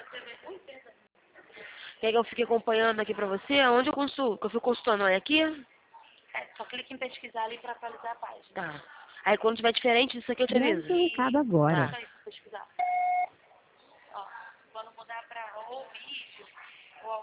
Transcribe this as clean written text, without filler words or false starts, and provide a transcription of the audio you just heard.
Quer que eu fique acompanhando aqui pra você? Onde eu consulto? Que eu fico consultando? É aqui? Só clique em pesquisar ali para atualizar a página. Tá. Aí quando tiver diferente disso aqui eu te Grave aviso. seu recado agora. Tá. Pesquisar.